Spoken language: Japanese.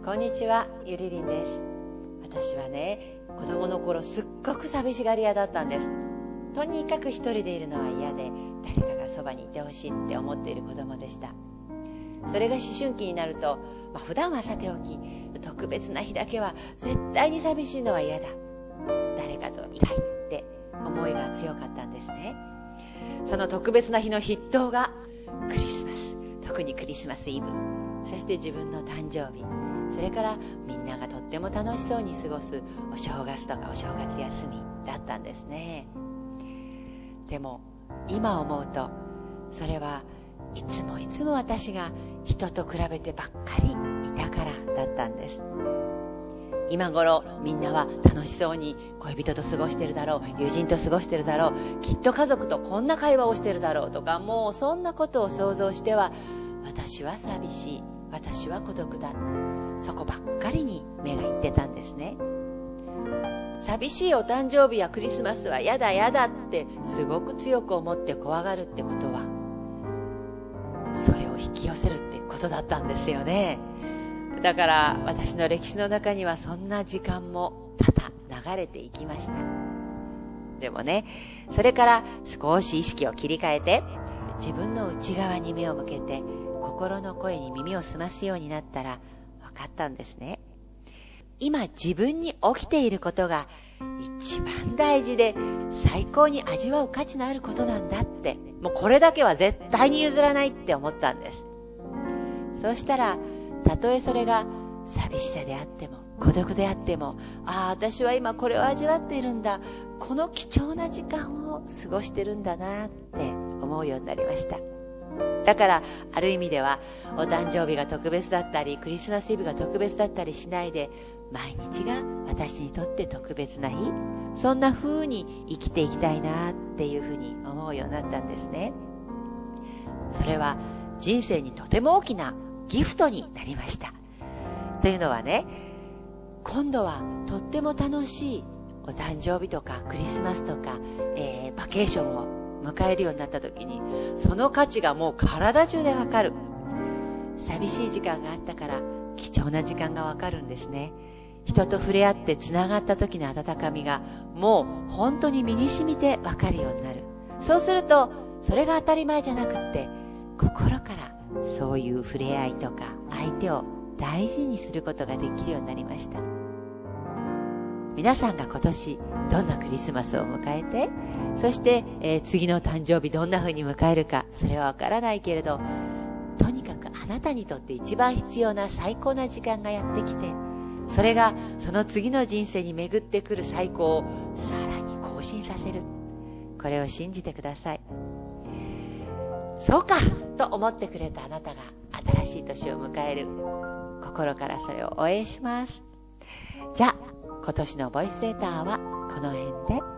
こんにちは、ゆりりんです。私はね、子供の頃すっごく寂しがり屋だったんです。とにかく一人でいるのは嫌で、誰かがそばにいてほしいって思っている子供でした。それが思春期になると、普段はさておき、特別な日だけは絶対に寂しいのは嫌だ、誰かといたいって思いが強かったんですね。その特別な日の筆頭がクリスマス、特にクリスマスイブ、そして自分の誕生日、それからみんながとっても楽しそうに過ごすお正月とかお正月休みだったんですね。でも今思うと、それはいつも私が人と比べてばっかりいたからだったんです。今頃みんなは楽しそうに恋人と過ごしてるだろう、友人と過ごしてるだろう、きっと家族とこんな会話をしてるだろうとか、もうそんなことを想像しては、私は寂しい、私は孤独だ、そこばっかりに目がいってたんですね。寂しいお誕生日やクリスマスはやだやだってすごく強く思って怖がるってことは、それを引き寄せるってことだったんですよね。だから私の歴史の中にはそんな時間も多々流れていきました。でもね、それから少し意識を切り替えて、自分の内側に目を向けて心の声に耳を澄ますようになったら分かったんですね。今自分に起きていることが一番大事で最高に味わう価値のあることなんだって、もうこれだけは絶対に譲らないって思ったんです。そうしたら、たとえそれが寂しさであっても孤独であっても、私は今これを味わっているんだ、この貴重な時間を過ごしてるんだなって思うようになりました。だからある意味ではお誕生日が特別だったりクリスマスイブが特別だったりしないで、毎日が私にとって特別な日、そんな風に生きていきたいなっていう風に思うようになったんですね。それは人生にとても大きなギフトになりました。というのはね、今度はとっても楽しいお誕生日とかクリスマスとか、バケーションを迎えるようになった時に、その価値がもう体中でわかる。寂しい時間があったから貴重な時間がわかるんですね。人と触れ合ってつながった時の温かみがもう本当に身に染みてわかるようになる。そうするとそれが当たり前じゃなくって、心からそういう触れ合いとか相手を大事にすることができるようになりました。皆さんが今年どんなクリスマスを迎えて、そして、次の誕生日どんな風に迎えるか、それはわからないけれど、とにかくあなたにとって一番必要な最高な時間がやってきて、それがその次の人生に巡ってくる最高をさらに更新させる。これを信じてください。そうかと思ってくれたあなたが新しい年を迎える。心からそれを応援します。じゃあ今年のボイスレターはこの辺で。